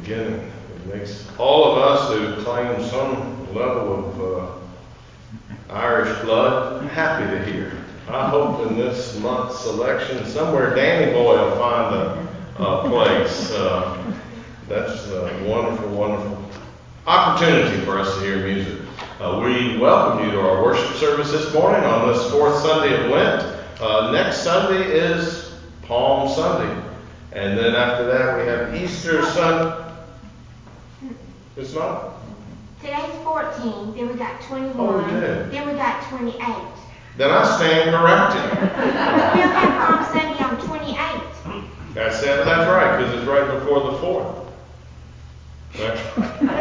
beginning. It makes all of us who claim some level of Irish blood happy to hear. I hope in this month's election somewhere Danny Boy will find a place. That's a wonderful, wonderful opportunity for us to hear music. We welcome you to our worship service this morning on this fourth Sunday of Lent. Next Sunday is Palm Sunday. And then after that we have Easter Sunday. It's not? Today's 14, then we got 21, oh, then we got 28. Then I stand corrected. We'll have Palm Sunday on 28. That's right, because it's right before the 4th. That's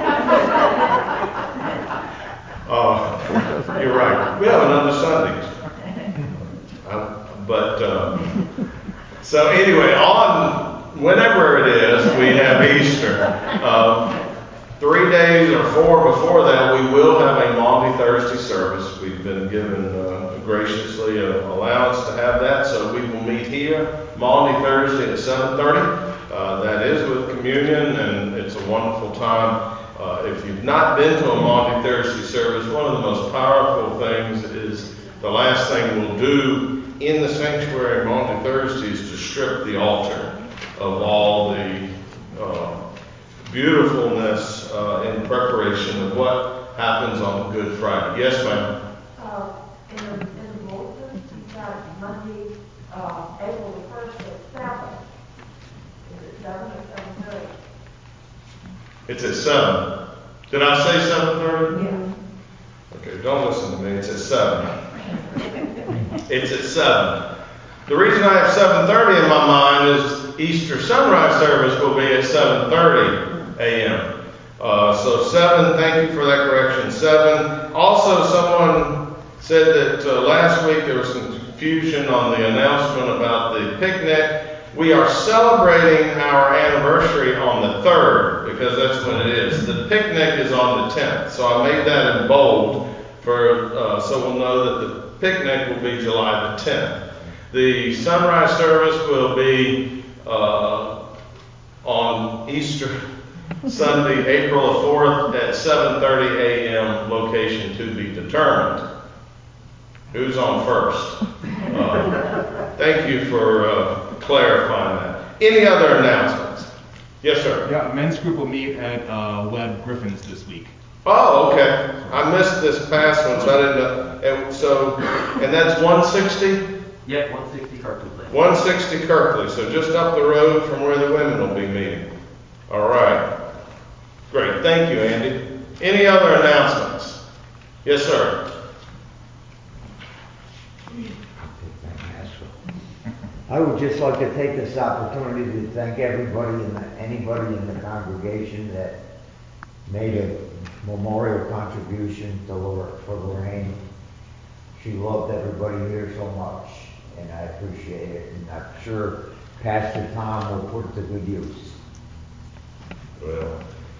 right. You're right. We have another Sunday. So anyway, on whenever it is, we have Easter. 3 days or 4 before that, we will have a Maundy Thursday service. We've been given graciously an allowance to have that, so we will meet here Maundy Thursday at 7:30. That is with communion, and it's a wonderful time. If you've not been to a Maundy Thursday service, one of the most powerful things is the last thing we'll do in the sanctuary Maundy Thursday is to strip the altar of all the beautifulness in preparation of what happens on Good Friday. Yes, ma'am? In the bulletin, you've got Monday, April the 1st at 7. Is it 7 or 7:30? It's at 7. Did I say 7:30? Yeah. Okay, don't listen to me. It's at 7. It's at 7. The reason I have 7:30 in my mind is Easter sunrise service will be at 7:30 a.m. So 7, thank you for that correction, 7. Also, someone said that last week there was some confusion on the announcement about the picnic. We are celebrating our anniversary on the 3rd, because that's when it is. The picnic is on the 10th, so I made that in bold so we'll know that the picnic will be July the 10th. The sunrise service will be on Easter Sunday, April the 4th at 7:30 a.m. Location to be determined. Who's on first? Thank you for clarifying that. Any other announcements? Yes, sir. Yeah, men's group will meet at Webb Griffins this week. Oh, okay. I missed this past one, so I didn't know. And that's 160? Yeah, 160 Kirkley Place. 160 Kirkley, so just up the road from where the women will be meeting. All right. Great. Thank you, Andy. Any other announcements? Yes, sir. I would just like to take this opportunity to thank anybody in the congregation that made a memorial contribution for Lorraine. She loved everybody here so much, and I appreciate it. And I'm sure Pastor Tom will put it to good use. Well,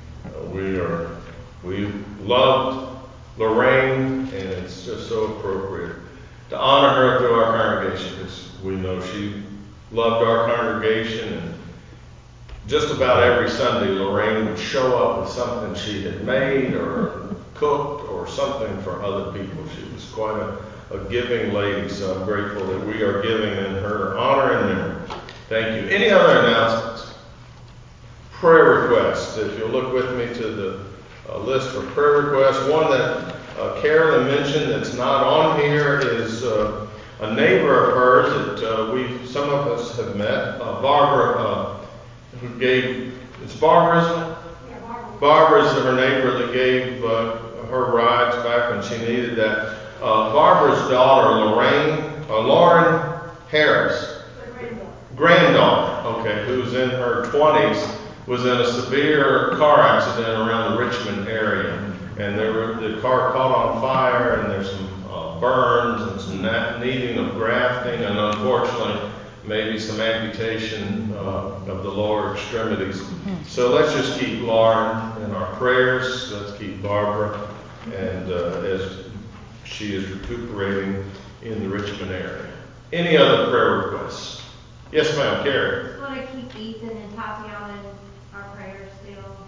we loved Lorraine, and it's just so appropriate to honor her through our congregation, because we know she loved our congregation, and just about every Sunday Lorraine would show up with something she had made or cooked or something for other people. She was quite a giving lady, so I'm grateful that we are giving in her honor and memory. Thank you. Any other announcements? Prayer requests. If you'll look with me to the list for prayer requests, one that Carolyn mentioned that's not on here is a neighbor of hers that some of us have met, Barbara, who gave, it's Barbara, isn't it? Yeah, Barbara. Barbara's her neighbor that gave her rides back when she needed that. Barbara's daughter, Lauren Harris, granddaughter, okay, who's in her 20s, was in a severe car accident around the Richmond area, and the car caught on fire, and there's some burns and some needing of grafting, and unfortunately maybe some amputation of the lower extremities. So let's just keep Lauren in our prayers. Let's keep Barbara, and as she is recuperating in the Richmond area. Any other prayer requests? Yes, ma'am, Carrie. I just want to keep Ethan and Tatiana in our prayers still.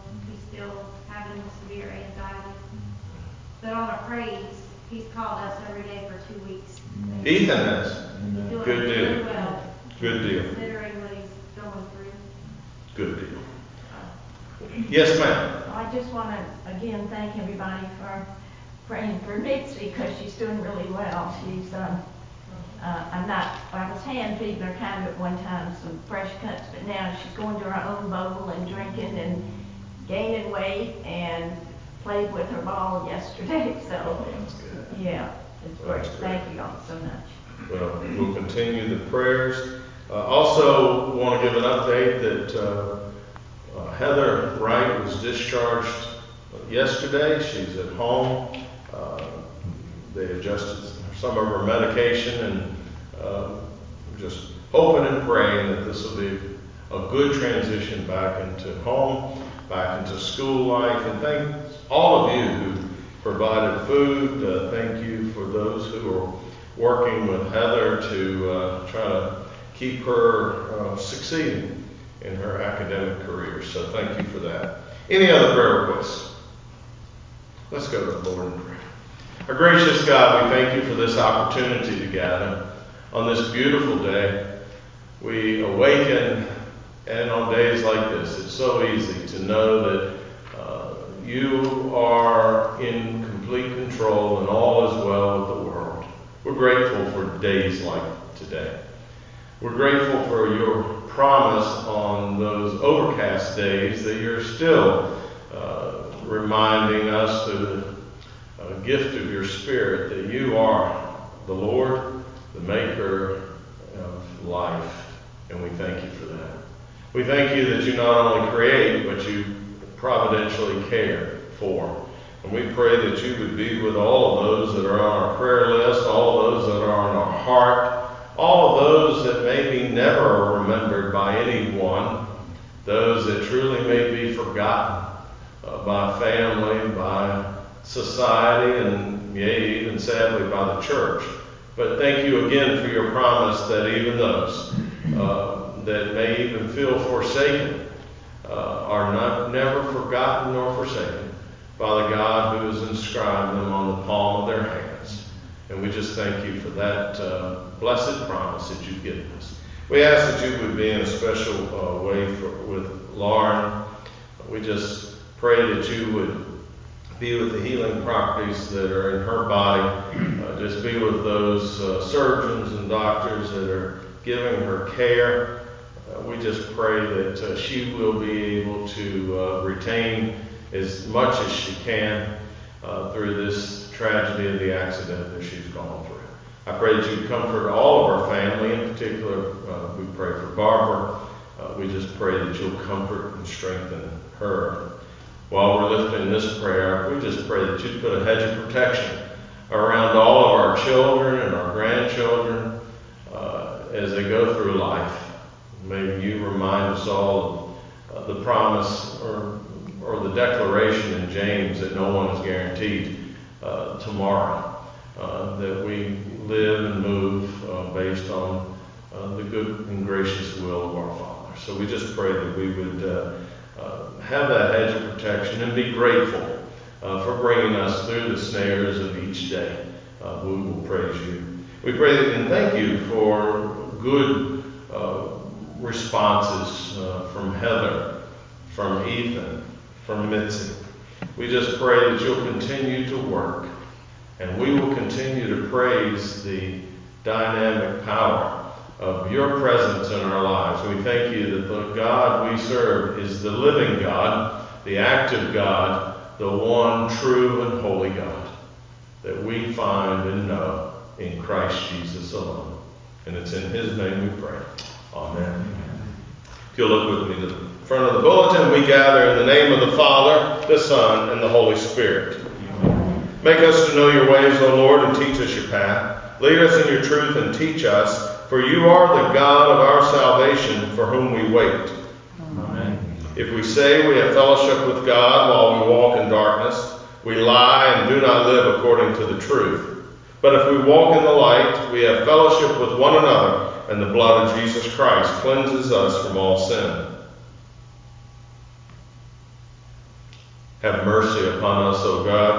called us every day for 2 weeks. Ethan has. He's doing Good deal. really well, Good deal. considering what he's going through. Good deal. Yes, ma'am. I just want to, again, thank everybody for praying for Mitzi, because she's doing really well. She's, I was hand feeding her kind of at one time, some fresh cuts, but now she's going to her own bowl and drinking and gaining weight, and played with her ball yesterday, so, That's good. yeah, it's Well, great. that's great. Thank you all so much. Well, we'll continue the prayers. Also, want to give an update that Heather Wright was discharged yesterday. She's at home. They adjusted some of her medication, and just hoping and praying that this will be a good transition back into home, back into school life. And thank all of you who provided food. Thank you for those who are working with Heather to try to keep her succeeding in her academic career. So thank you for that. Any other prayer requests? Let's go to the Lord in prayer. Our gracious God, we thank you for this opportunity to gather on this beautiful day. We awaken, and on days like this, it's so easy to know that you are in complete control and all is well with the world. We're grateful for days like today. We're grateful for your promise on those overcast days that you're still reminding us through the gift of your Spirit that you are the Lord, the maker of life, and we thank you for that. We thank you that you not only create, but you providentially care for. And we pray that you would be with all of those that are on our prayer list, all of those that are on our heart, all of those that may be never remembered by anyone, those that truly may be forgotten by family, by society, and yea, even sadly by the church. But thank you again for your promise that even those that may even feel forsaken are never forgotten nor forsaken by the God who has inscribed them on the palm of their hands. And we just thank you for that blessed promise that you've given us. We ask that you would be in a special way with Lauren. We just pray that you would be with the healing properties that are in her body. Just be with those surgeons and doctors that are giving her care. We just pray that she will be able to retain as much as she can through this tragedy of the accident that she's gone through. I pray that you comfort all of our family. In particular, we pray for Barbara. We just pray that you'll comfort and strengthen her. While we're lifting this prayer, we just pray that you'd put a hedge of protection around all of our children and our grandchildren as they go through life. Maybe you remind us all of the promise or the declaration in James that no one is guaranteed tomorrow, that we live and move based on the good and gracious will of our Father. So we just pray that we would have that hedge of protection and be grateful for bringing us through the snares of each day. We will praise you. We pray and thank you for good responses from Heather, from Ethan, from Mitzi. We just pray that you'll continue to work, and we will continue to praise the dynamic power of your presence in our lives. We thank you that the God we serve is the living God, the active God, the one true and holy God that we find and know in Christ Jesus alone. And it's in his name we pray. Amen. If you'll look with me to the front of the bulletin, we gather in the name of the Father, the Son, and the Holy Spirit. Make us to know your ways, O Lord, and teach us your path. Lead us in your truth and teach us, for you are the God of our salvation, for whom we wait. Amen. If we say we have fellowship with God while we walk in darkness, we lie and do not live according to the truth. But if we walk in the light, we have fellowship with one another, and the blood of Jesus Christ cleanses us from all sin. Have mercy upon us, O God,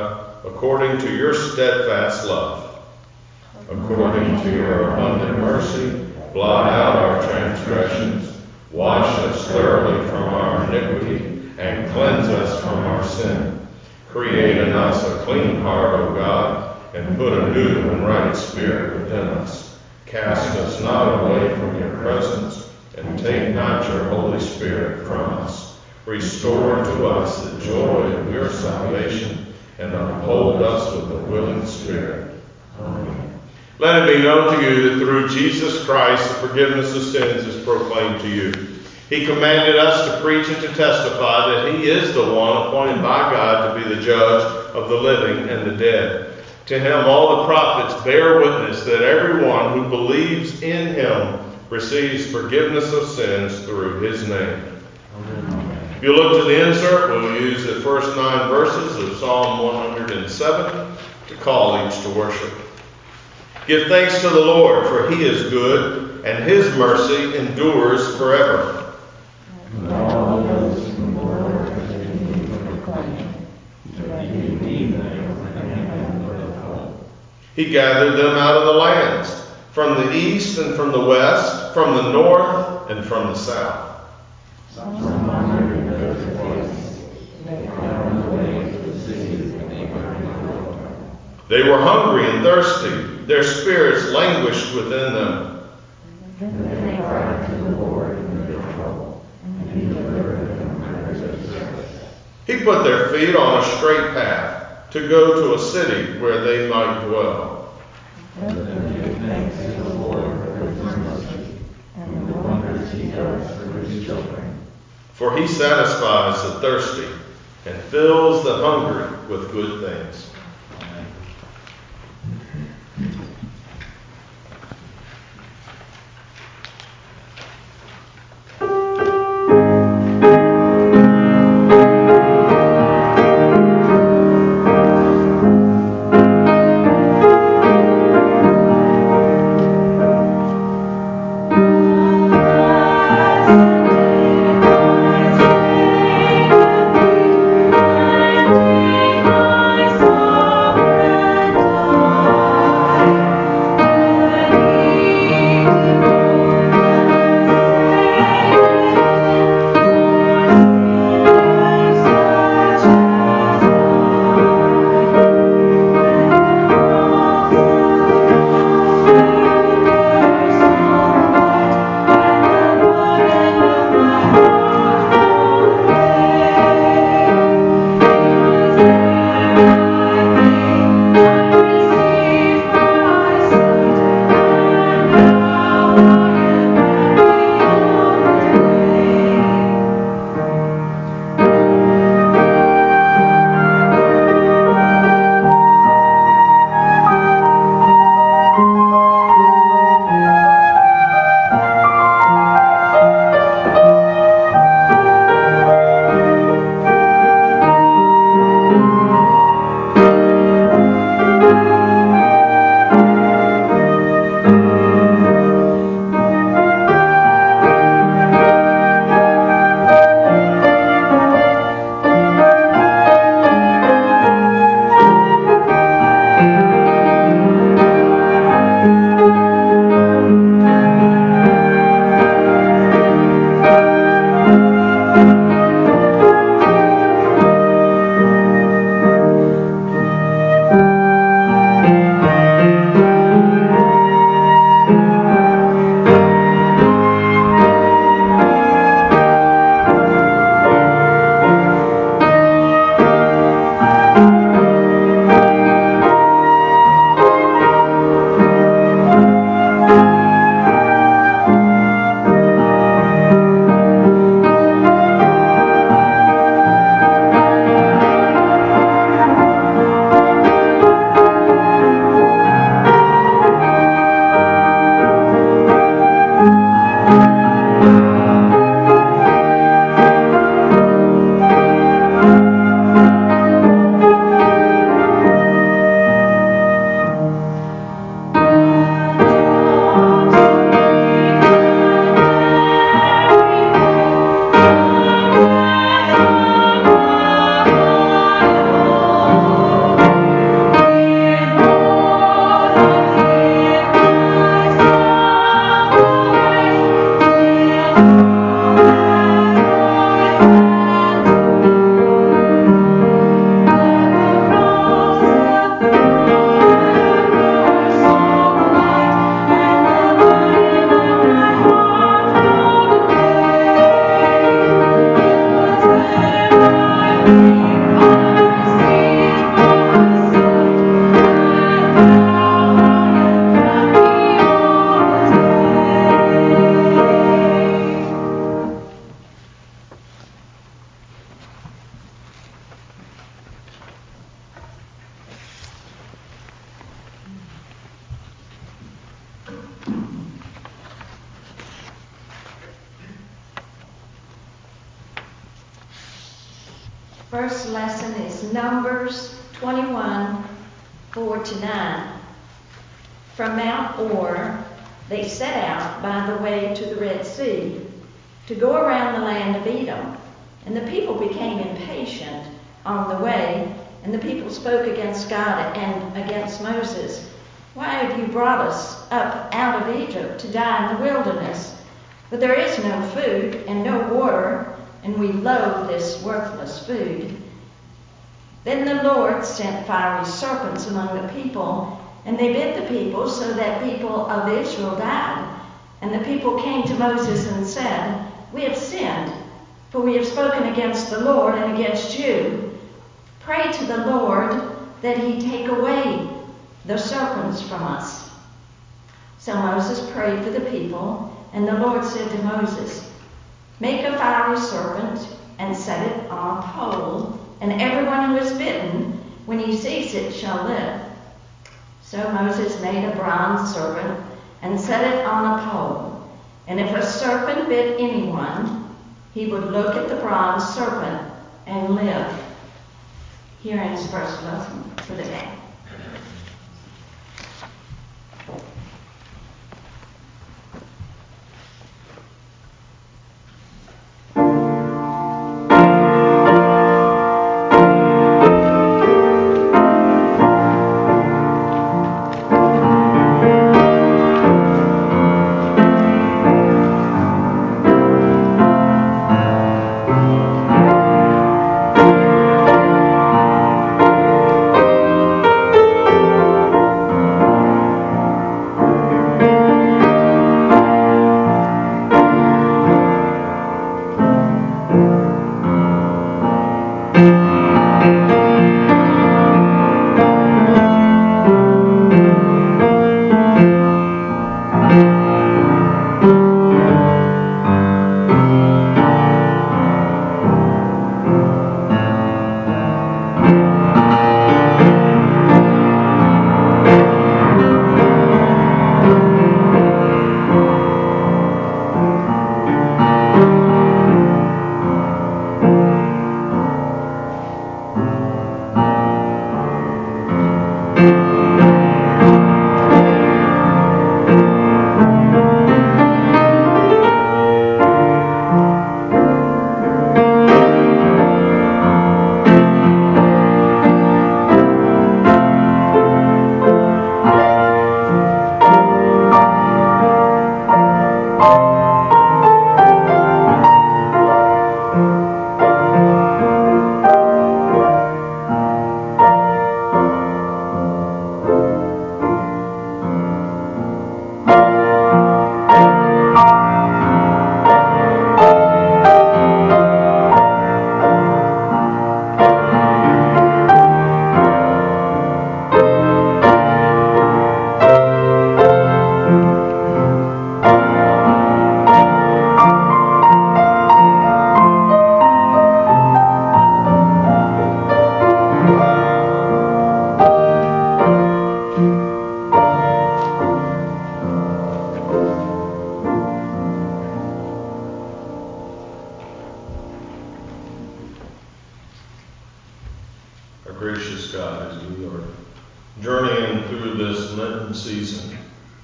according to your steadfast love. According to your abundant mercy, blot out our transgressions, wash us thoroughly from our iniquity, and cleanse us from our sin. Create in us a clean heart, O God, and put a new and right spirit within us. Cast us not away from your presence, and take not your Holy Spirit from us. Restore to us the joy of your salvation, and uphold us with a willing spirit. Amen. Let it be known to you that through Jesus Christ the forgiveness of sins is proclaimed to you. He commanded us to preach and to testify that he is the one appointed by God to be the judge of the living and the dead. To him all the prophets bear witness that everyone who believes in him receives forgiveness of sins through his name. Amen. If you look to the insert, we'll use the first 9 verses of Psalm 107 to call each to worship. Give thanks to the Lord, for he is good, and his mercy endures forever. And all those whom the Lord has redeemed from the claim, that he redeemed them from the hand of the foe. He gathered them out of the lands, from the east and from the west, from the north and from the south. Some wandered in desert wastes, they found the way to the cities that they might dwell. They were hungry and thirsty, their spirits languished within them. Then they cried to the Lord in their trouble, and he delivered them out of their distress. He put their feet on a straight path to go to a city where they might dwell. Let them give thanks to the Lord for his mercy, and the wonders he does for his children. For he satisfies the thirsty and fills the hungry with good things. My First lesson is Numbers 21, 4-9. From Mount Or, they set out by the way to the Red Sea to go around the land of Edom. And the people became impatient on the way, and the people spoke against God and against Moses. Why have you brought us up out of Egypt to die in the wilderness? For there is no food and no water, and we loathe this worthless food. Then the Lord sent fiery serpents among the people, and they bit the people so that people of Israel died. And the people came to Moses and said, We have sinned, for we have spoken against the Lord and against you. Pray to the Lord that he take away the serpents from us. So Moses prayed for the people, and the Lord said to Moses, Make a fiery serpent and set it on a pole, and everyone who is bitten, when he sees it, shall live. So Moses made a bronze serpent and set it on a pole. And if a serpent bit anyone, he would look at the bronze serpent and live. Here ends first lesson for the day. Gracious God, as we are journeying through this Lenten season,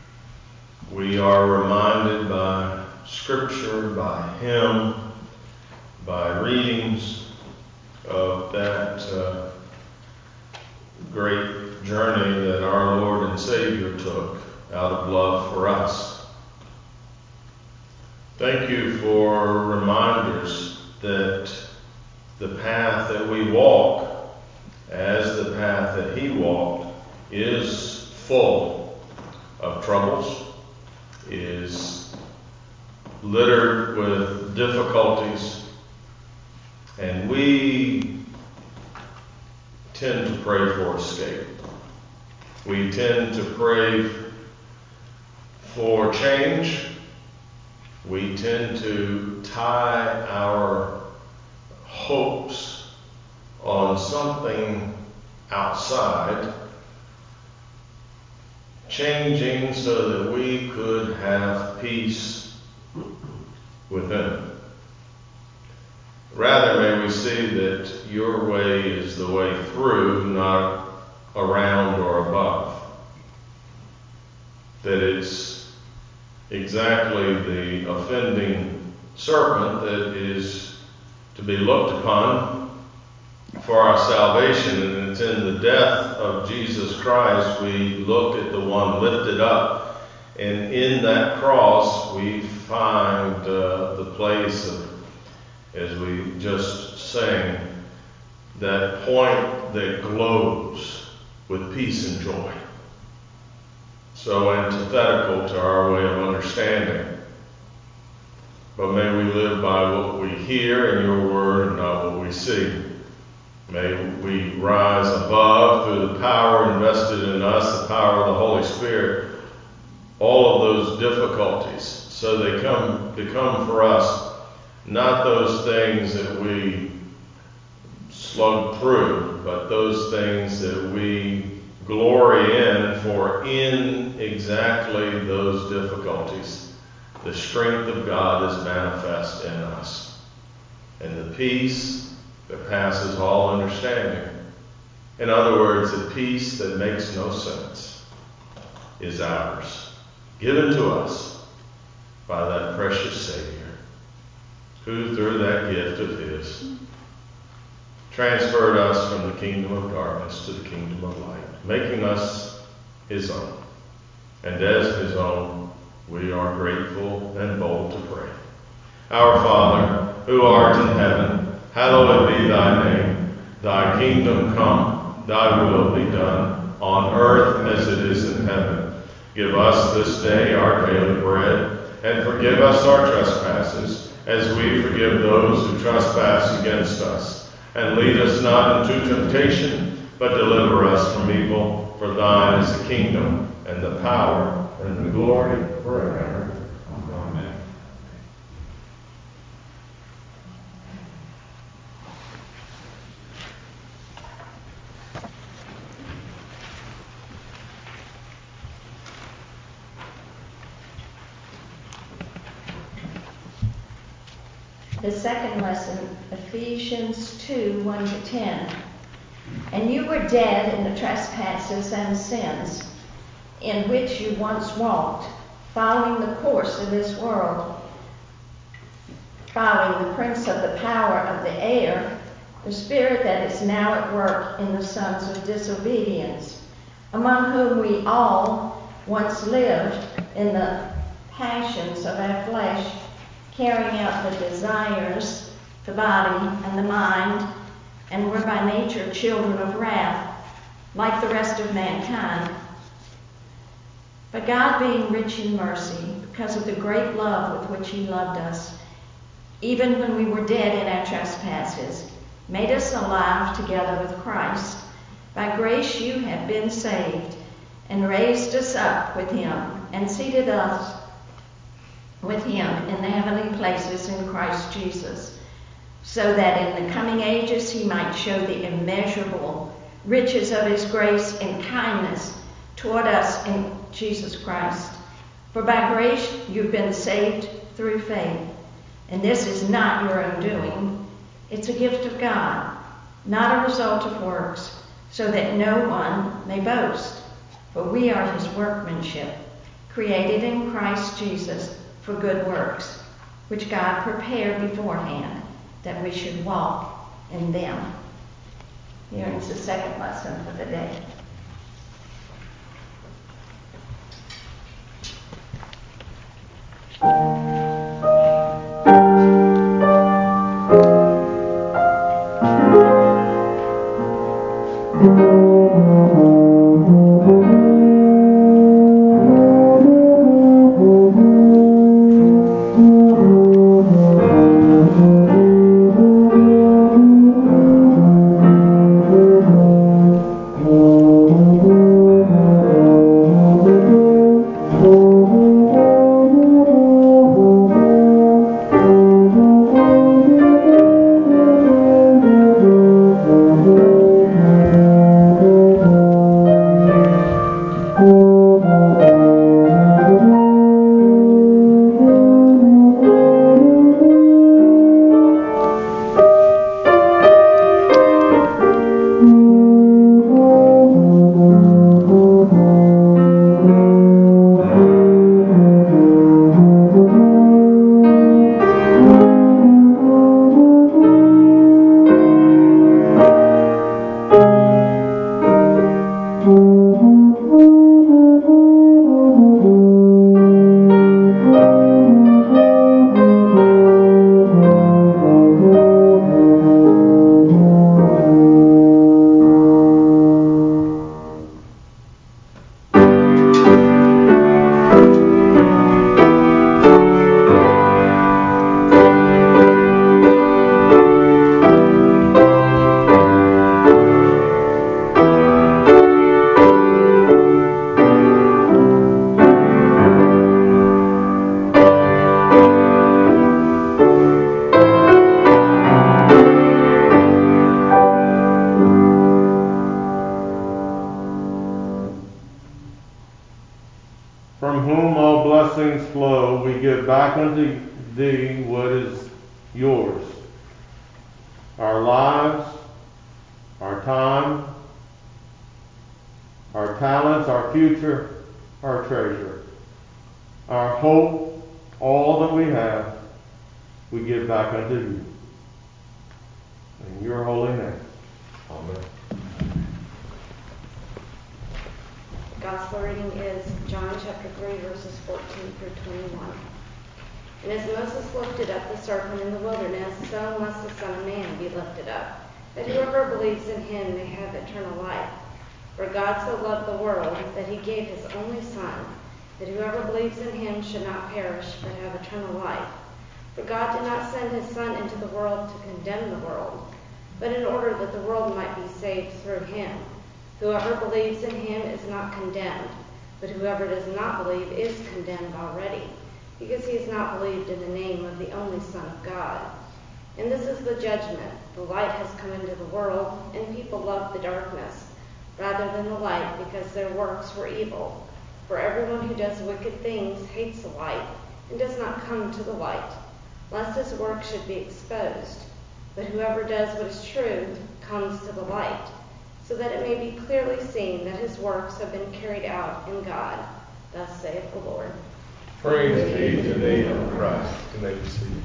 we are reminded by Scripture, by hymn, by readings of that great journey that our Lord and Savior took out of love for us. Thank you for reminders that the path that we walk, as the path that he walked, is full of troubles, is littered with difficulties, and we tend to pray for escape. We tend to pray for change. We tend to tie our hopes on something outside, changing so that we could have peace within. Rather, may we see that your way is the way through, not around or above. That it's exactly the offending serpent that is to be looked upon for our salvation, and it's in the death of Jesus Christ we look at the one lifted up, and in that cross we find the place of, as we just sang, that point that glows with peace and joy. So antithetical to our way of understanding. But may we live by what we hear in your word and not what we see. May we rise above through the power invested in us, the power of the Holy Spirit, all of those difficulties, so they become for us not those things that we slug through, but those things that we glory in, for in exactly those difficulties, the strength of God is manifest in us. And the peace that passes all understanding, in other words, the peace that makes no sense, is ours, given to us by that precious Savior, who through that gift of his transferred us from the kingdom of darkness to the kingdom of light, making us his own. And as his own, we are grateful and bold to pray. Our Father, who art in heaven, hallowed be thy name. Thy kingdom come, thy will be done, on earth as it is in heaven. Give us this day our daily bread, and forgive us our trespasses, as we forgive those who trespass against us. And lead us not into temptation, but deliver us from evil. For thine is the kingdom, and the power, and the glory forever. Amen. The second lesson, Ephesians 2, 1-10. And you were dead in the trespasses and sins, in which you once walked, following the course of this world, following the prince of the power of the air, the spirit that is now at work in the sons of disobedience, among whom we all once lived in the passions of our flesh, carrying out the desires, the body, and the mind, and were by nature children of wrath, like the rest of mankind. But God, being rich in mercy, because of the great love with which he loved us, even when we were dead in our trespasses, made us alive together with Christ. By grace you have been saved, and raised us up with him, and seated us with him in the heavenly places in Christ Jesus, so that in the coming ages he might show the immeasurable riches of his grace and kindness toward us in Jesus Christ. For by grace you've been saved through faith, and this is not your own doing. It's a gift of God, not a result of works, so that no one may boast. For we are his workmanship, created in Christ Jesus for good works, which God prepared beforehand that we should walk in them. Here is the second lesson for the day. blessings flow, we give back unto thee what is yours. Our lives, our time, our talents, our future, our treasure, our hope, all that we have, we give back unto you. In your holy name. Amen. Gospel reading is John chapter 3, verses 14 through 21. And as Moses lifted up the serpent in the wilderness, so must the Son of Man be lifted up, that whoever believes in him may have eternal life. For God so loved the world that he gave his only Son, that whoever believes in him should not perish, but have eternal life. For God did not send his Son into the world to condemn the world, but in order that the world might be saved through him. Whoever believes in him is not condemned, but whoever does not believe is condemned already, because he has not believed in the name of the only Son of God. And this is the judgment. The light has come into the world, and people love the darkness rather than the light, because their works were evil. For everyone who does wicked things hates the light, and does not come to the light, lest his work should be exposed. But whoever does what is true comes to the light, so that it may be clearly seen that his works have been carried out in God. Thus saith the Lord. Praise be to thee, O Christ. You may be seated.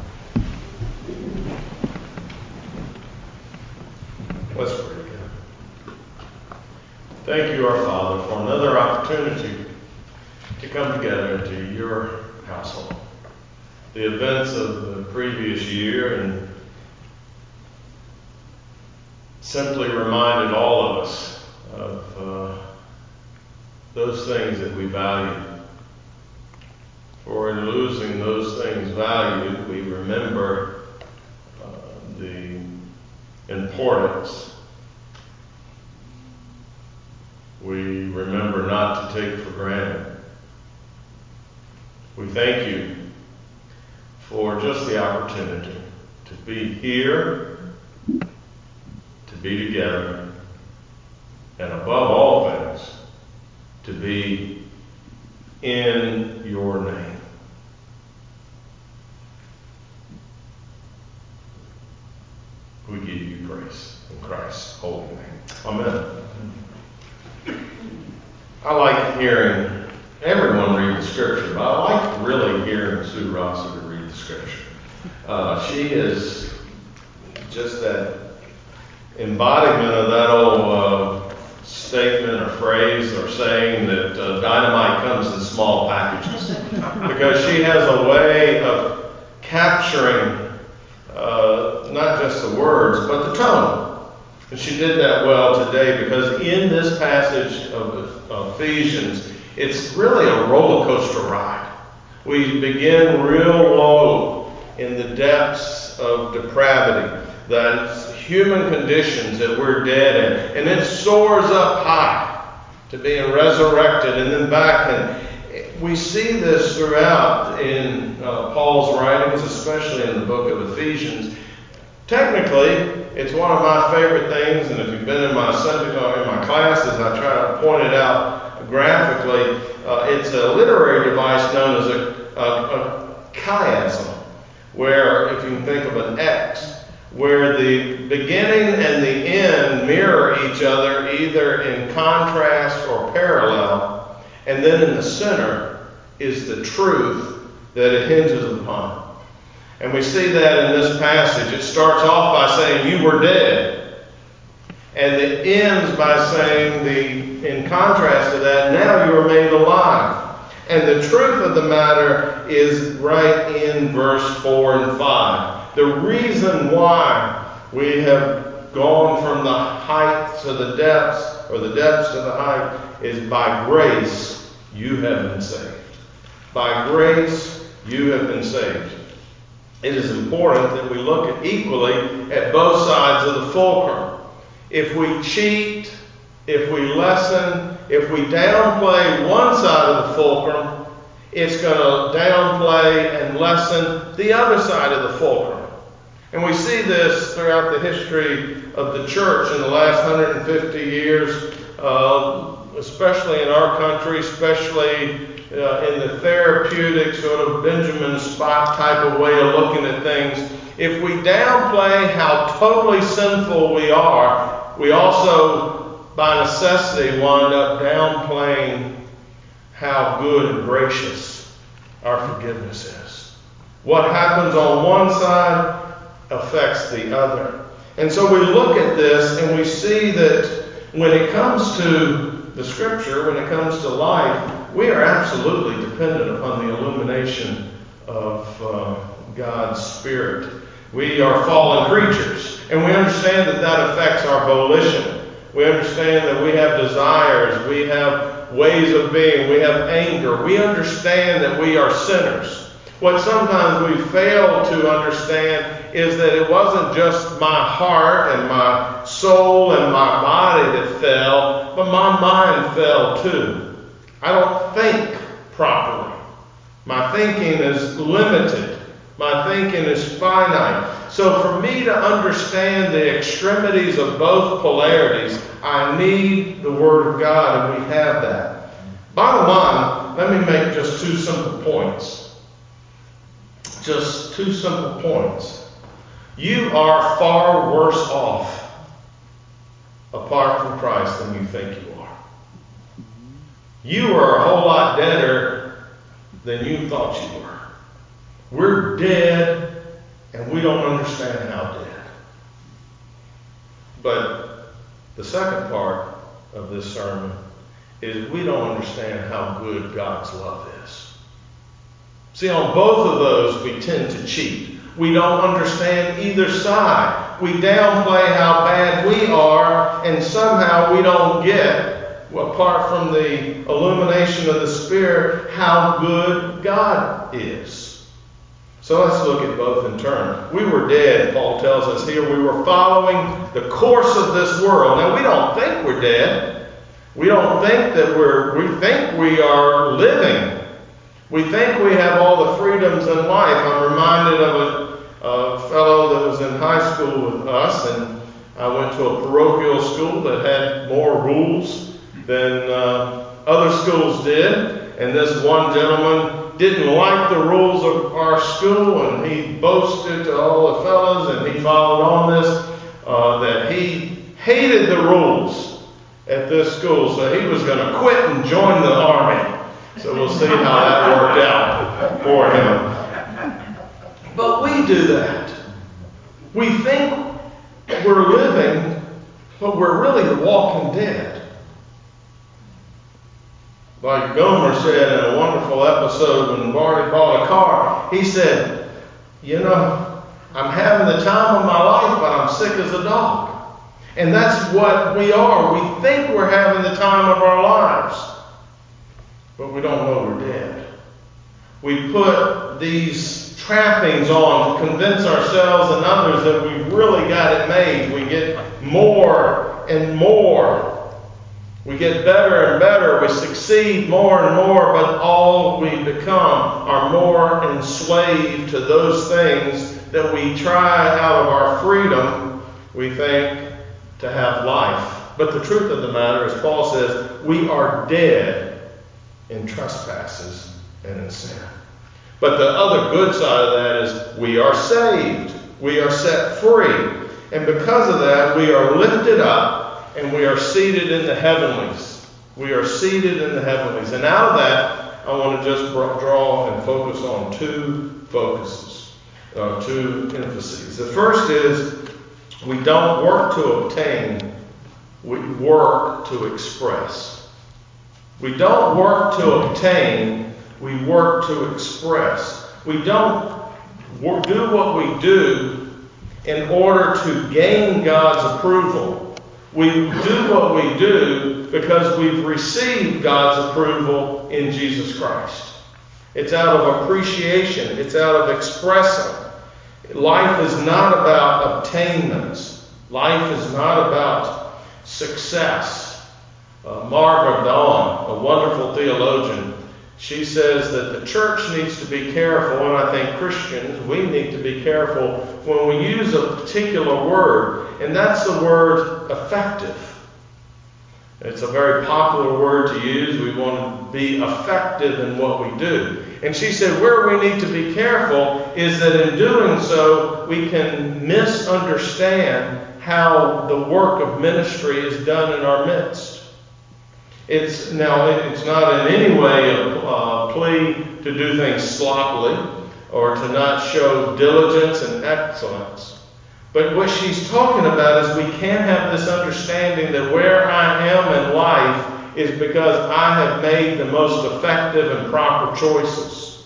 Let's pray together. Thank you, our Father, for another opportunity to come together into your household. The events of the previous year and simply reminded all of us of those things that we value. For in losing those things valued, we remember the importance. We remember not to take for granted. We thank you for just the opportunity to be here, to be together, and above all things, to be in your name. We give you praise in Christ's holy name. Amen. I like hearing everyone read the scripture, but I like really hearing Sue Rosser read the scripture. She is just that embodiment of that old statement or phrase or saying that dynamite comes in small packages. Because she has a way of capturing not just the words, but the tone. And she did that well today, because in this passage of Ephesians, it's really a roller coaster ride. We begin real low in the depths of depravity, the human conditions that we're dead in, and it soars up high to being resurrected and then back. And we see this throughout in Paul's writings, especially in the book of Ephesians. Technically, it's one of my favorite things, and if you've been in my subject or in my classes, I try to point it out graphically. It's a literary device known as a chiasm, where, if you can think of an X, where the beginning and the end mirror each other, either in contrast or parallel, and then in the center is the truth that it hinges upon. And we see that in this passage. It starts off by saying, you were dead. And it ends by saying, in contrast to that, now you are made alive. And the truth of the matter is right in verse 4 and 5. The reason why we have gone from the height to the depths, or the depths to the height, is by grace you have been saved. By grace you have been saved. It is important that we look equally at both sides of the fulcrum. If we cheat, if we lessen, if we downplay one side of the fulcrum, it's going to downplay and lessen the other side of the fulcrum. And we see this throughout the history of the church in the last 150 years. especially in our country, especially in the therapeutic sort of Benjamin Spot type of way of looking at things, if we downplay how totally sinful we are, we also, by necessity, wind up downplaying how good and gracious our forgiveness is. What happens on one side affects the other. And so we look at this and we see that when it comes to the Scripture, when it comes to life, we are absolutely dependent upon the illumination of God's Spirit. We are fallen creatures, and we understand that that affects our volition. We understand that we have desires, we have ways of being, we have anger. We understand that we are sinners. What sometimes we fail to understand is that it wasn't just my heart and my soul and my body that fell, but my mind fell too. I don't think properly. My thinking is limited. My thinking is finite. So for me to understand the extremities of both polarities, I need the Word of God, and we have that. Bottom line, let me make just two simple points. Just two simple points. You are far worse off apart from Christ than you think you are. You are a whole lot deader than you thought you were. We're dead, and we don't understand how dead. But the second part of this sermon is we don't understand how good God's love is. See, on both of those, we tend to cheat. We don't understand either side. We downplay how bad we are, and somehow we don't get, apart from the illumination of the Spirit, how good God is. So let's look at both in turn. We were dead, Paul tells us here. We were following the course of this world. Now, we don't think we're dead. We don't think that we think we are living. We think we have all the freedoms in life. I'm reminded of a fellow that was in high school with us, and I went to a parochial school that had more rules than other schools did. And this one gentleman didn't like the rules of our school, and he boasted to all the fellas, and he followed on this, that he hated the rules at this school, so he was going to quit and join the army. So we'll see how that worked out for him. But we do that. We think we're living, but we're really the walking dead. Like Gomer said in a wonderful episode when Barney bought a car, he said, you know, I'm having the time of my life, but I'm sick as a dog. And that's what we are. We think we're having the time of our lives, but we don't know we're dead. We put these trappings on to convince ourselves and others that we've really got it made. We get more and more. We get better and better. We succeed more and more, but all we become are more enslaved to those things that we try out of our freedom, we think, to have life. But the truth of the matter, as Paul says, we are dead in trespasses and in sin. But the other good side of that is we are saved. We are set free. And because of that, we are lifted up and we are seated in the heavenlies. We are seated in the heavenlies. And out of that, I want to just draw and focus on two emphases. The first is we don't work to obtain, we work to express. We don't work to obtain, we work to express. We don't do what we do in order to gain God's approval. We do what we do because we've received God's approval in Jesus Christ. It's out of appreciation. It's out of expressing. Life is not about obtainments. Life is not about success. Margaret Dawn, a wonderful theologian, she says that the church needs to be careful, and I think Christians, we need to be careful when we use a particular word, and that's the word effective. It's a very popular word to use. We want to be effective in what we do. And she said where we need to be careful is that in doing so, we can misunderstand how the work of ministry is done in our midst. It's not in any way a plea to do things sloppily or to not show diligence and excellence. But what she's talking about is we can't have this understanding that where I am in life is because I have made the most effective and proper choices.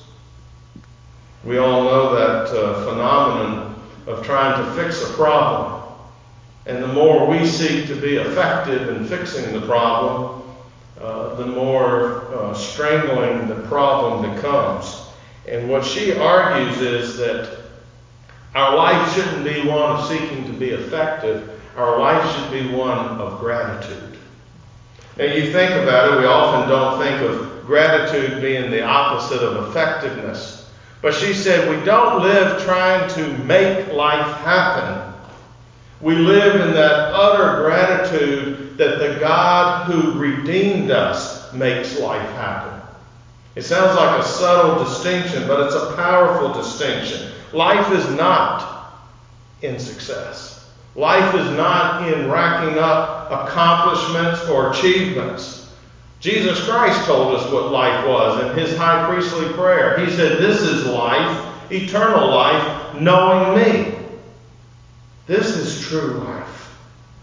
We all know that phenomenon of trying to fix a problem. And the more we seek to be effective in fixing the problem, the more strangling the problem becomes. And what she argues is that our life shouldn't be one of seeking to be effective. Our life should be one of gratitude. Now you think about it, we often don't think of gratitude being the opposite of effectiveness. But she said we don't live trying to make life happen. We live in that utter gratitude that the God who redeemed us makes life happen. It sounds like a subtle distinction, but it's a powerful distinction. Life is not in success. Life is not in racking up accomplishments or achievements. Jesus Christ told us what life was in his high priestly prayer. He said, "This is life, eternal life, knowing me." This is true life.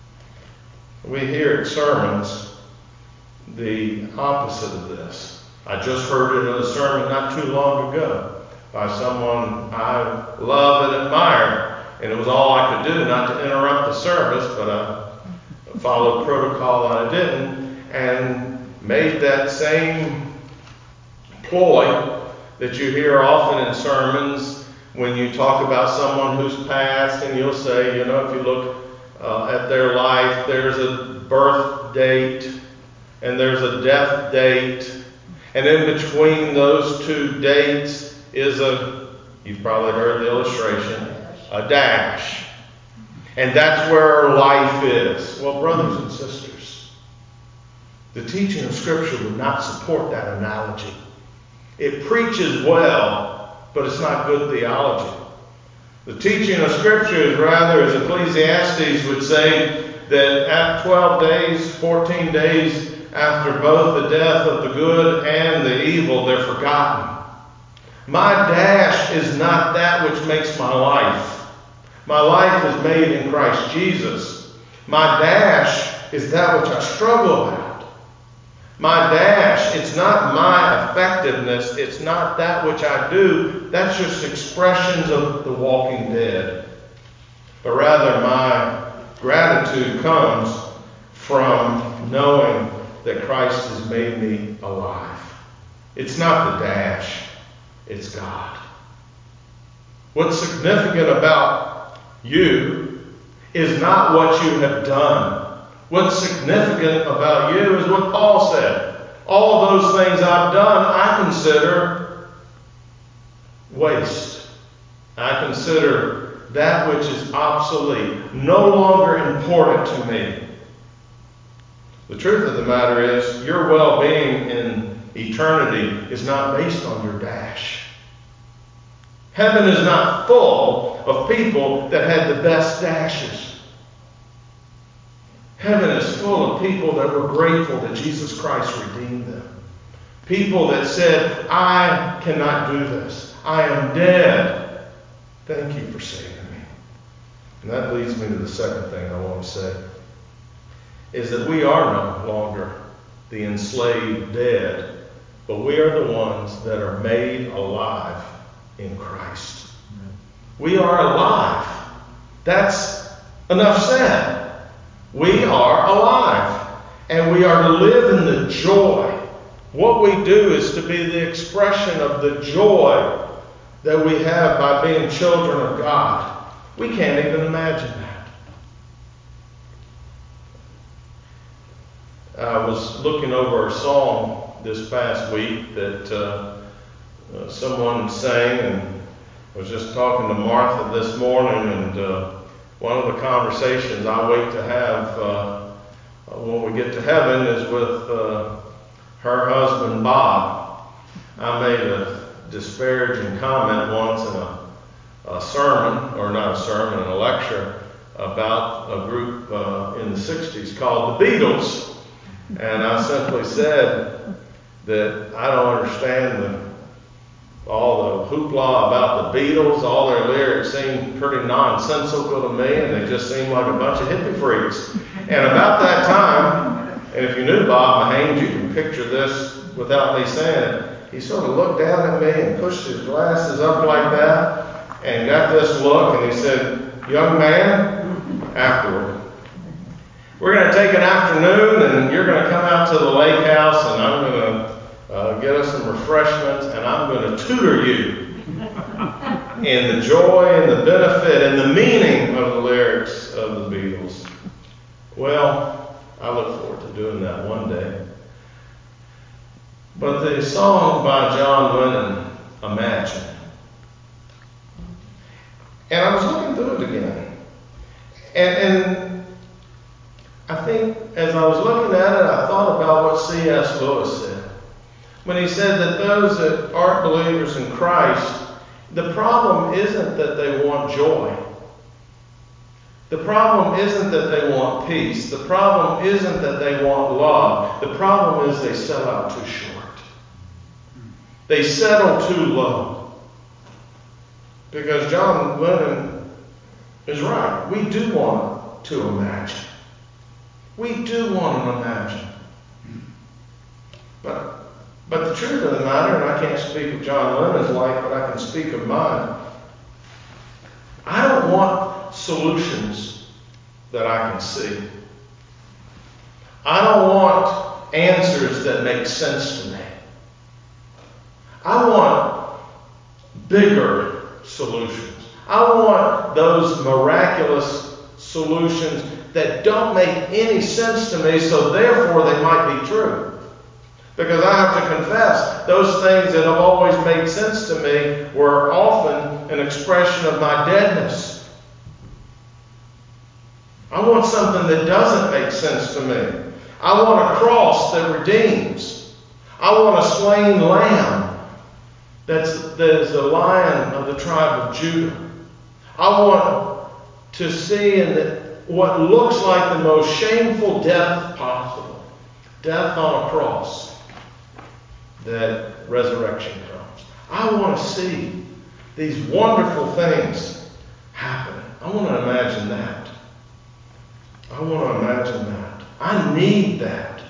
We hear in sermons the opposite of this. I just heard it in a sermon not too long ago by someone I love and admire. And it was all I could do not to interrupt the service, but I followed protocol and I didn't, and made that same ploy that you hear often in sermons when you talk about someone who's passed, and you'll say, if you look at their life, there's a birth date and there's a death date, and in between those two dates is you've probably heard the illustration, a dash. And that's where life is. Well, brothers and sisters, the teaching of Scripture would not support that analogy. It preaches well, but it's not good theology. The teaching of Scripture is rather, as Ecclesiastes would say, that at 12 days, 14 days after both the death of the good and the evil, they're forgotten. My dash is not that which makes my life. My life is made in Christ Jesus. My dash is that which I struggle at. My dash, it's not my effectiveness. It's not that which I do. That's just expressions of the walking dead. But rather, my gratitude comes from knowing that Christ has made me alive. It's not the dash. It's God. What's significant about you is not what you have done. What's significant about you is what Paul said. All of those things I've done, I consider waste. I consider that which is obsolete, no longer important to me. The truth of the matter is, your well-being in eternity is not based on your dash. Heaven is not full of people that had the best dashes. Heaven is full of people that were grateful that Jesus Christ redeemed them. People that said, I cannot do this. I am dead. Thank you for saving me. And that leads me to the second thing I want to say, is that we are no longer the enslaved dead, but we are the ones that are made alive in Christ. We are alive. That's enough said. We are alive. And we are to live in the joy. What we do is to be the expression of the joy that we have by being children of God. We can't even imagine that. I was looking over a song this past week that someone sang, and I was just talking to Martha this morning, and one of the conversations I wait to have when when we get to heaven is with her husband Bob. I made a disparaging comment once in a sermon, or not a sermon, in a lecture about a group in the 60s called the Beatles. And I simply said that I don't understand all the hoopla about the Beatles. All their lyrics seem pretty nonsensical to me, and they just seem like a bunch of hippie freaks. And about that time, and if you knew Bob Mahanes, you can picture this without me saying it, he sort of looked down at me and pushed his glasses up like that and got this look, and he said, "Young man," afterward, "we're going to take an afternoon and you're going to come out to the lake house and I'm going to get us some refreshments and I'm going to tutor you in the joy and the benefit and the meaning of the lyrics of the Beatles." Well, I look forward to doing that one day. But the song by John Lennon, Imagine. And I was looking through it again. And I think as I was looking at it, I thought about what C.S. Lewis said. When he said that those that aren't believers in Christ, the problem isn't that they want joy. The problem isn't that they want peace. The problem isn't that they want love. The problem is they sell out too short. They settle too low. Because John Lennon is right. We do want to imagine. We do want to imagine. But the truth of the matter, and I can't speak of John Lennon's life, but I can speak of mine. I don't want solutions that I can see. I don't want answers that make sense to me. I want bigger solutions. I want those miraculous solutions that don't make any sense to me, so therefore they might be true. Because I have to confess, those things that have always made sense to me were often an expression of my deadness. I want something that doesn't make sense to me. I want a cross that redeems. I want a slain lamb that is the Lion of the tribe of Judah. I want to see in what looks like the most shameful death possible, death on a cross, that resurrection comes. I want to see these wonderful things happen. I want to imagine that. I want to imagine that. I need that.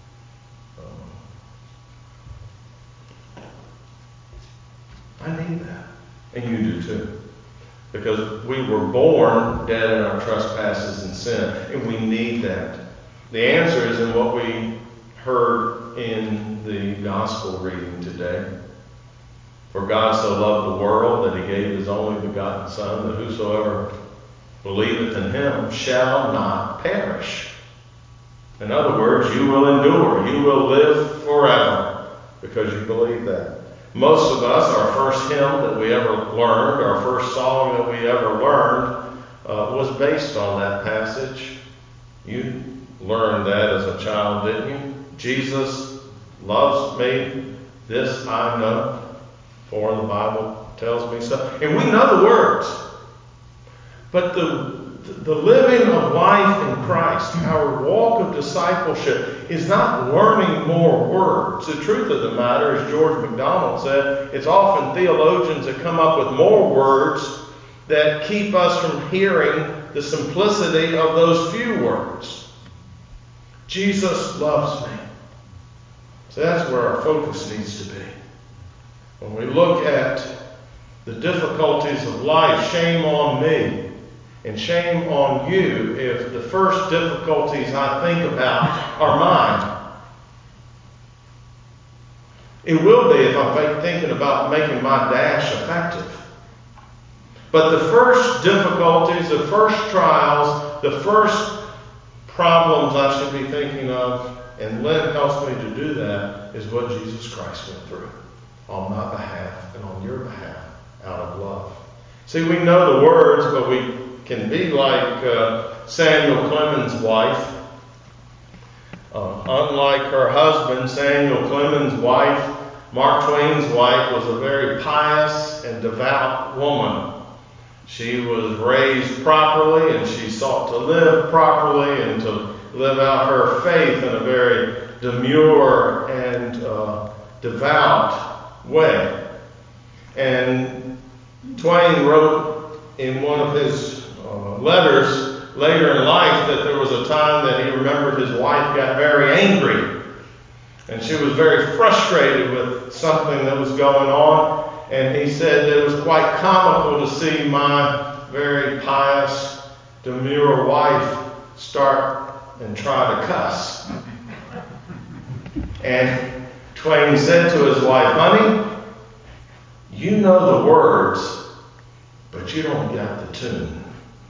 I need that. And you do too. Because we were born dead in our trespasses and sin. And we need that. The answer is in what we heard in the gospel reading today. For God so loved the world that he gave his only begotten Son, that whosoever believeth in him shall not perish. In other words, you will endure. You will live forever because you believe that. Most of us, our first hymn that we ever learned, our first song that we ever learned, was based on that passage. You learned that as a child, didn't you? Jesus loves me, this I know, for the Bible tells me so. And we know the words. But the living of life in Christ, our walk of discipleship, is not learning more words. The truth of the matter, as George MacDonald said, it's often theologians that come up with more words that keep us from hearing the simplicity of those few words. Jesus loves me. So that's where our focus needs to be. When we look at the difficulties of life, shame on me and shame on you if the first difficulties I think about are mine. It will be if I'm thinking about making my dash effective. But the first difficulties, the first trials, the first problems I should be thinking of, and Lynn helps me to do that, is what Jesus Christ went through on my behalf and on your behalf out of love. See, we know the words, but we can be like Samuel Clemens' wife. Unlike her husband, Samuel Clemens' wife, Mark Twain's wife was a very pious and devout woman. She was raised properly, and she sought to live properly and to live out her faith in a very demure and devout way. And Twain wrote in one of his letters later in life that there was a time that he remembered his wife got very angry, and she was very frustrated with something that was going on. And he said it was quite comical to see my very pious, demure wife start and try to cuss. And Twain said to his wife, "Honey, you know the words, but you don't get the tune."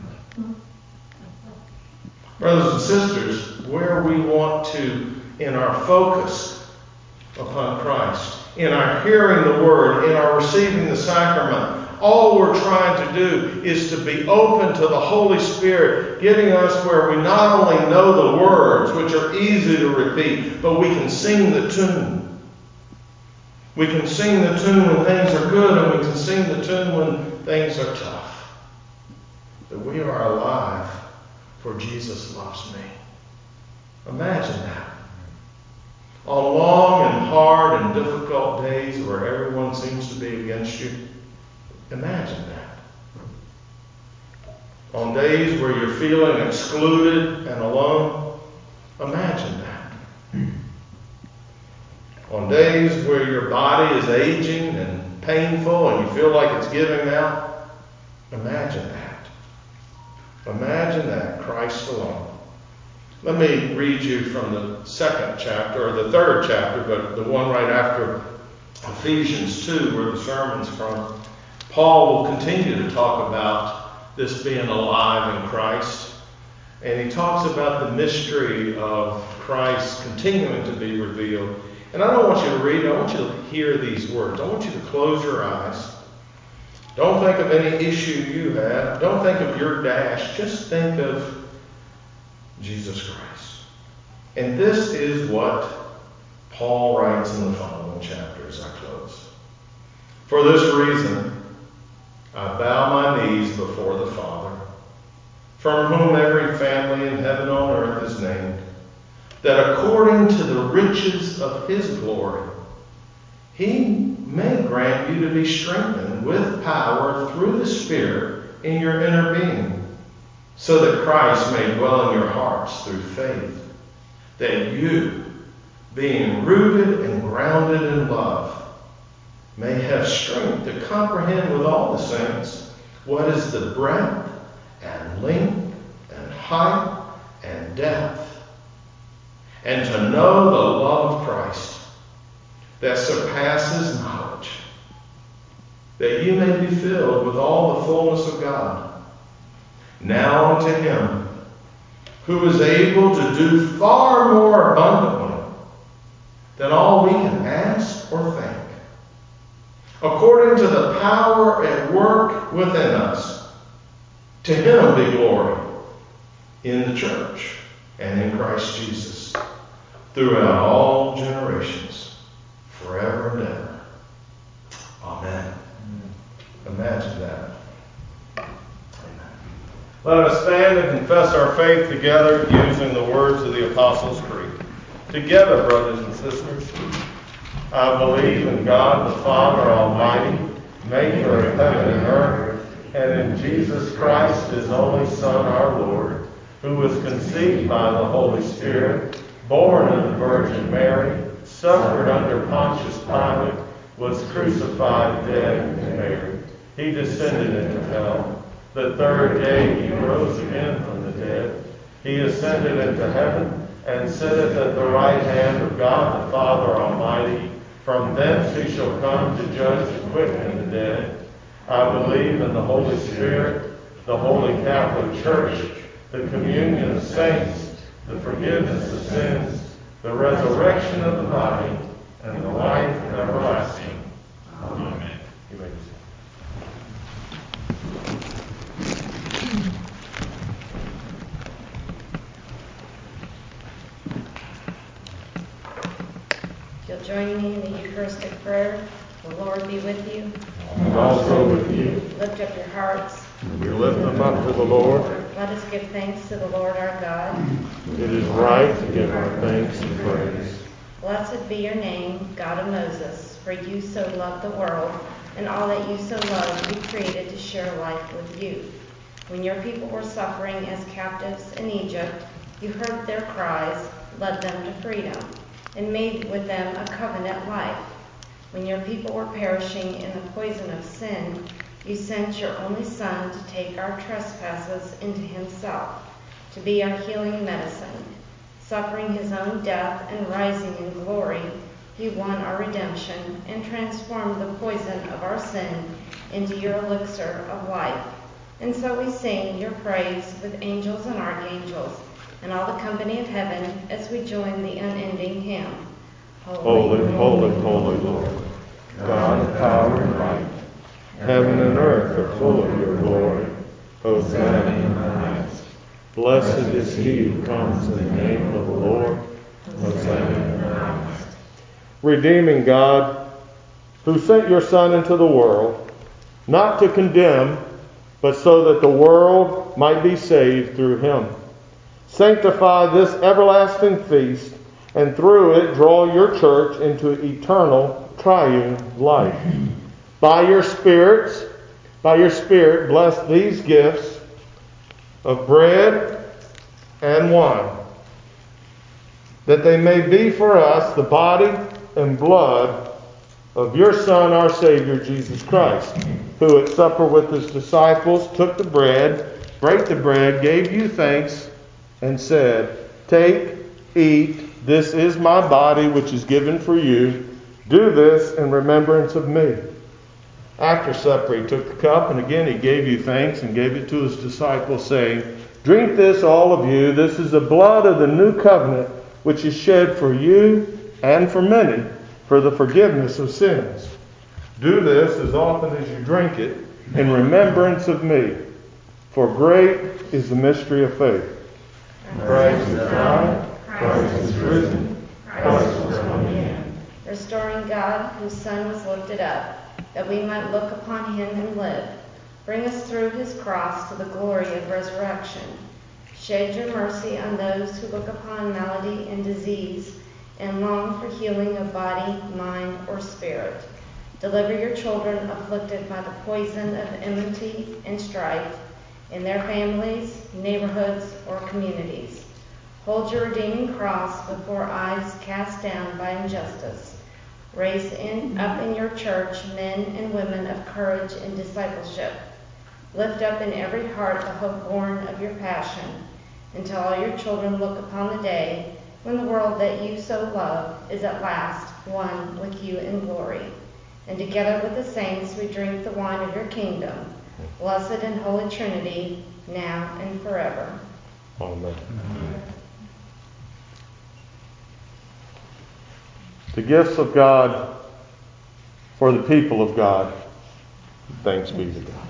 Brothers and sisters, where we want to, in our focus upon Christ, in our hearing the Word, in our receiving the sacrament, all we're trying to do is to be open to the Holy Spirit, getting us where we not only know the words, which are easy to repeat, but we can sing the tune. We can sing the tune when things are good, and we can sing the tune when things are tough. That we are alive, for Jesus loves me. Imagine that. On long and hard and difficult days where everyone seems to be against you, imagine that. On days where you're feeling excluded and alone, imagine that. On days where your body is aging and painful and you feel like it's giving out, imagine that. Imagine that, Christ alone. Let me read you from the second chapter, or the third chapter, but the one right after Ephesians 2, where the sermon's from. Paul will continue to talk about this being alive in Christ. And he talks about the mystery of Christ continuing to be revealed. And I don't want you to read, I want you to hear these words. I want you to close your eyes. Don't think of any issue you have. Don't think of your dash. Just think of Jesus Christ. And this is what Paul writes in the following chapter as I close. For this reason, I bow my knees before the Father, from whom every family in heaven and on earth is named, that according to the riches of his glory, he may grant you to be strengthened with power through the Spirit in your inner being, so that Christ may dwell in your hearts through faith, that you, being rooted and grounded in love, may have strength to comprehend with all the saints what is the breadth and length and height and depth, and to know the love of Christ that surpasses knowledge, that you may be filled with all the fullness of God. Now unto him who is able to do far more abundantly than all we can ask or think, according to the power at work within us, to him be glory in the church and in Christ Jesus, throughout all generations, forever and ever. Amen. Imagine that. Let us stand and confess our faith together using the words of the Apostles' Creed. Together, brothers and sisters, I believe in God the Father Almighty, maker of heaven and earth, and in Jesus Christ, his only Son, our Lord, who was conceived by the Holy Spirit, born of the Virgin Mary, suffered under Pontius Pilate, was crucified, dead, and buried. He descended into hell. The third day he rose again from the dead. He ascended into heaven and sitteth at the right hand of God the Father Almighty. From thence he shall come to judge the quick and the dead. I believe in the Holy Spirit, the Holy Catholic Church, the communion of saints, the forgiveness of sins, the resurrection of the body, and the life everlasting. Amen. You may be seated. Join me in the Eucharistic prayer. The Lord be with you. And also with you. Lift up your hearts. We lift them up to the Lord. Let us give thanks to the Lord our God. It is right to give our thanks and praise. Blessed be your name, God of Moses, for you so loved the world, and all that you so loved you created to share life with you. When your people were suffering as captives in Egypt, you heard their cries, led them to freedom, and made with them a covenant life. When your people were perishing in the poison of sin, you sent your only Son to take our trespasses into himself, to be our healing medicine. Suffering his own death and rising in glory, he won our redemption and transformed the poison of our sin into your elixir of life. And so we sing your praise with angels and archangels and all the company of heaven as we join the unending hymn. Holy, holy, holy Lord, God of power and might. Heaven and earth are full of your glory. Hosanna in the highest. Blessed is he who comes in the name of the Lord. Hosanna in the highest. Redeeming God, who sent your Son into the world, not to condemn, but so that the world might be saved through him. Sanctify this everlasting feast, and through it draw your church into eternal triune life. By your Spirit, bless these gifts of bread and wine, that they may be for us the body and blood of your Son, our Savior, Jesus Christ, who at supper with his disciples took the bread, brake the bread, gave you thanks, and said, "Take, eat, this is my body which is given for you. Do this in remembrance of me." After supper he took the cup, and again he gave you thanks and gave it to his disciples, saying, "Drink this, all of you. This is the blood of the new covenant, which is shed for you and for many for the forgiveness of sins. Do this as often as you drink it in remembrance of me. For great is the mystery of faith. Christ is died, Christ is risen, Christ will come again. Restoring God, whose Son was lifted up, that we might look upon him and live. Bring us through his cross to the glory of resurrection. Shed your mercy on those who look upon malady and disease and long for healing of body, mind, or spirit. Deliver your children afflicted by the poison of enmity and strife in their families, neighborhoods, or communities. Hold your redeeming cross before eyes cast down by injustice. Raise up in your church men and women of courage and discipleship. Lift up in every heart the hope born of your passion, until all your children look upon the day when the world that you so love is at last one with you in glory. And together with the saints we drink the wine of your kingdom, blessed and holy Trinity, now and forever. Amen. The gifts of God for the people of God. Thanks be to God.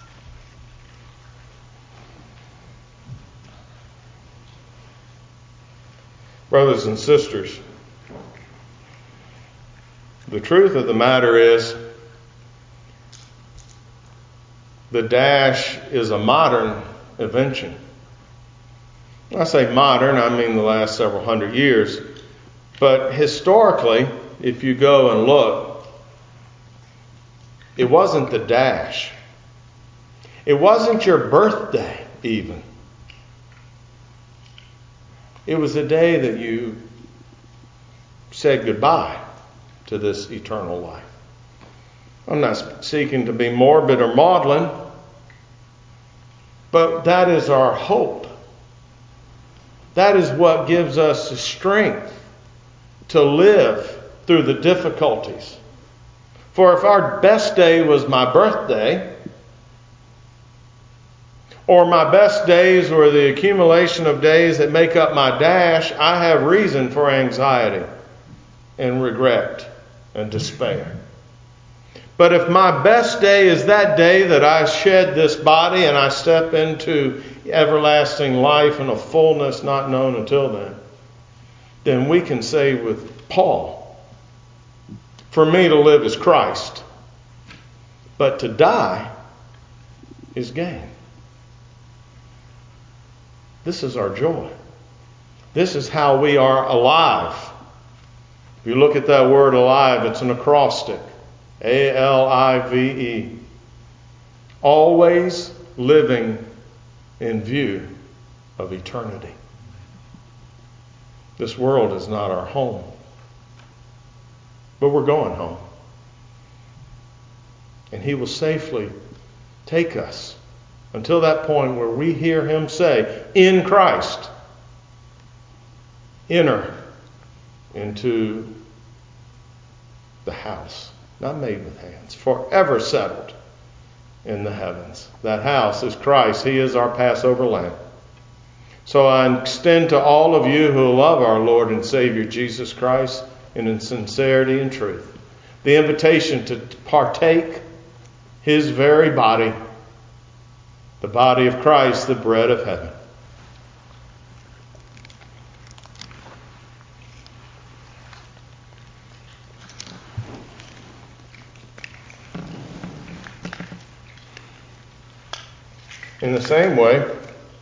Brothers and sisters, the truth of the matter is, the dash is a modern invention. When I say modern, I mean the last several hundred years. But historically, if you go and look, it wasn't the dash. It wasn't your birthday, even. It was the day that you said goodbye to this eternal life. I'm not seeking to be morbid or maudlin, but that is our hope. That is what gives us the strength to live through the difficulties. For if our best day was my birthday, or my best days were the accumulation of days that make up my dash, I have reason for anxiety and regret and despair. But if my best day is that day that I shed this body and I step into everlasting life and a fullness not known until then we can say with Paul, For me to live is Christ, but to die is gain. This is our joy. This is how we are alive. If you look at that word alive, it's an acrostic. A-L-I-V-E. Always living in view of eternity. This world is not our home, but we're going home. And He will safely take us until that point where we hear Him say, in Christ, enter into the house, not made with hands, forever settled in the heavens. That house is Christ. He is our Passover lamb. So I extend to all of you who love our Lord and Savior Jesus Christ in sincerity and truth the invitation to partake His very body, the body of Christ, the bread of heaven. In the same way,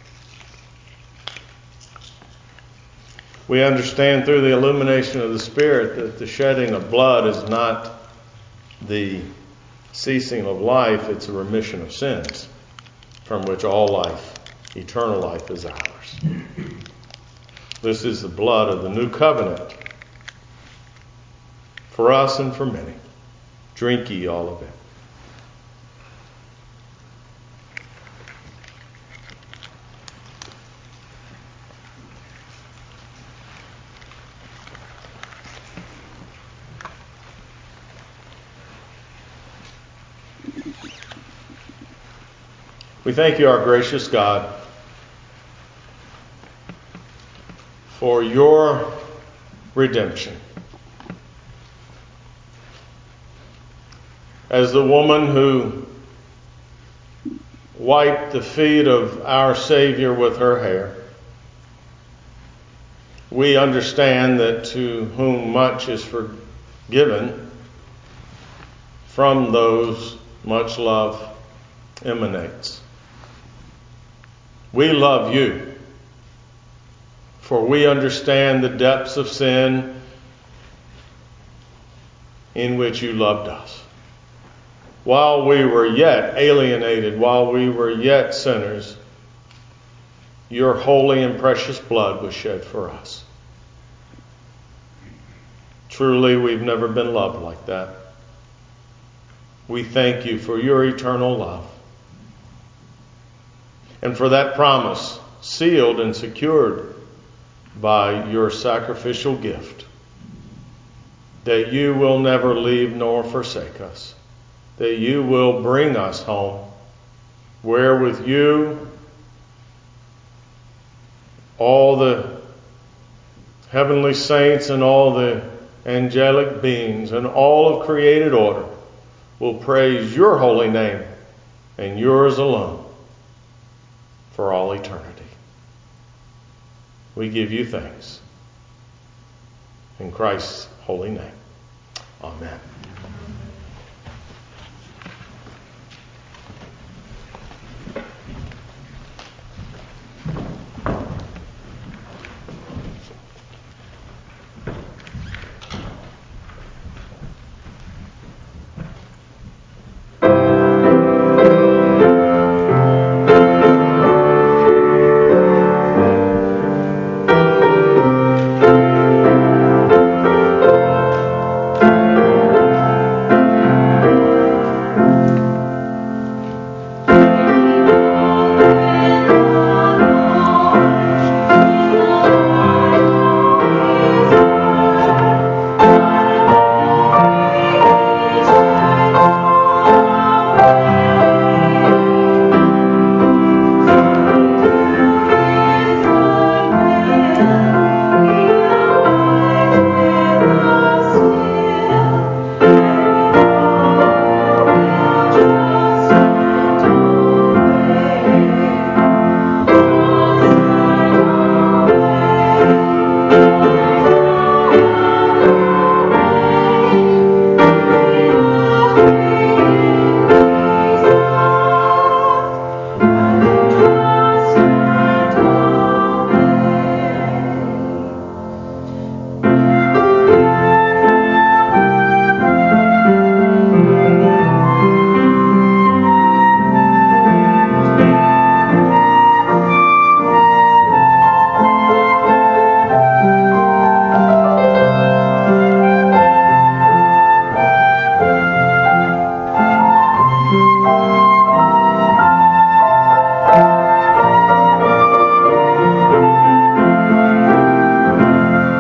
we understand through the illumination of the Spirit that the shedding of blood is not the ceasing of life, it's a remission of sins, from which all life, eternal life, is ours. This is the blood of the new covenant for us and for many. Drink ye all of it. We thank you, our gracious God, for your redemption. As the woman who wiped the feet of our Savior with her hair, we understand that to whom much is forgiven, from those much love emanates. We love you, for we understand the depths of sin in which you loved us. While we were yet alienated, while we were yet sinners, your holy and precious blood was shed for us. Truly, we've never been loved like that. We thank you for your eternal love. And for that promise, sealed and secured by your sacrificial gift, that you will never leave nor forsake us, that you will bring us home, where with you all the heavenly saints and all the angelic beings and all of created order will praise your holy name and yours alone for all eternity. We give you thanks. In Christ's holy name. Amen.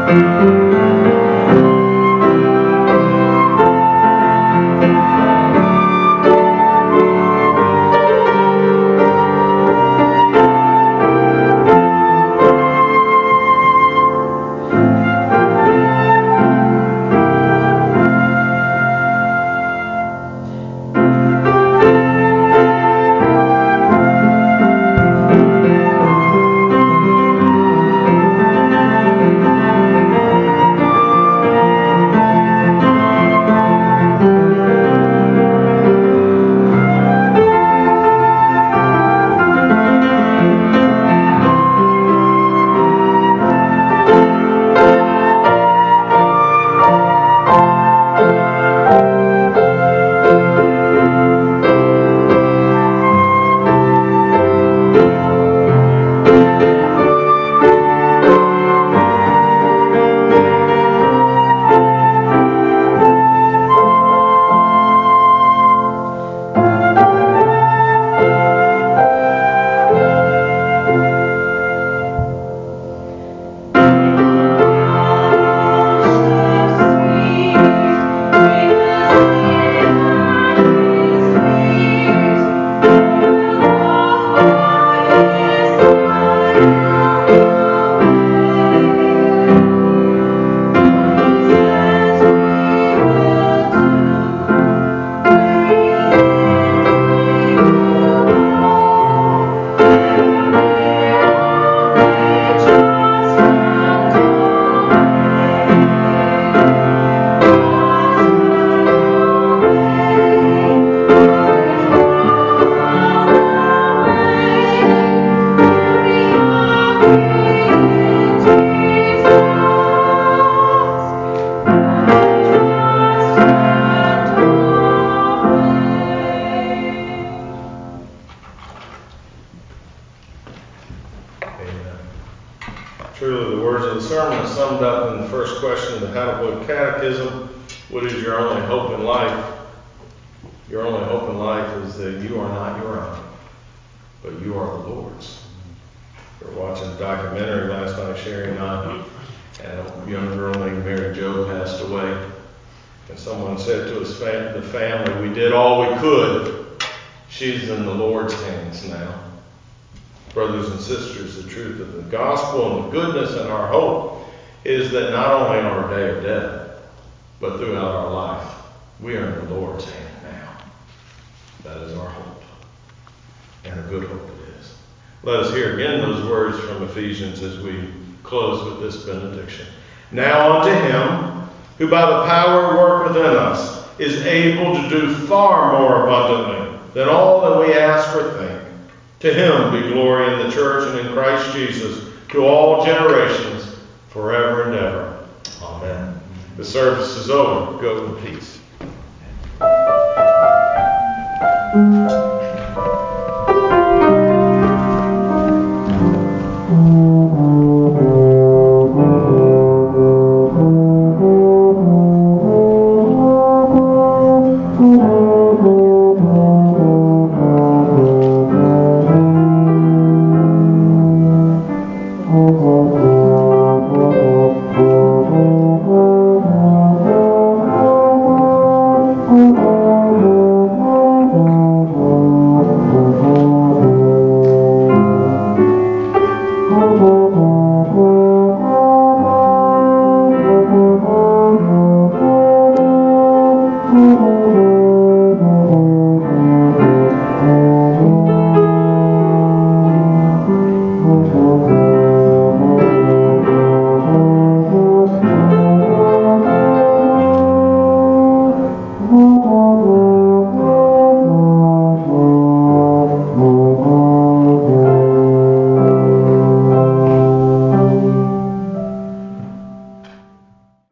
Truly, the words of the sermon are summed up in the first question of the Heidelberg Catechism. What is your only hope in life? Your only hope in life is that you are not your own, but you are the Lord's. We were watching a documentary last night, Sherry and I, and a young girl named Mary Jo passed away. And someone said to the family, we did all we could. She's in the Lord's hands now. Brothers and sisters, the truth of the gospel and the goodness and our hope is that not only on our day of death, but throughout our life, we are in the Lord's hand now. That is our hope. And a good hope it is. Let us hear again those words from Ephesians as we close with this benediction. Now unto him who by the power at work within us is able to do far more abundantly than all that we ask or think. To him be glory in the church and in Christ Jesus to all generations, forever and ever. Amen. The service is over. Go in peace.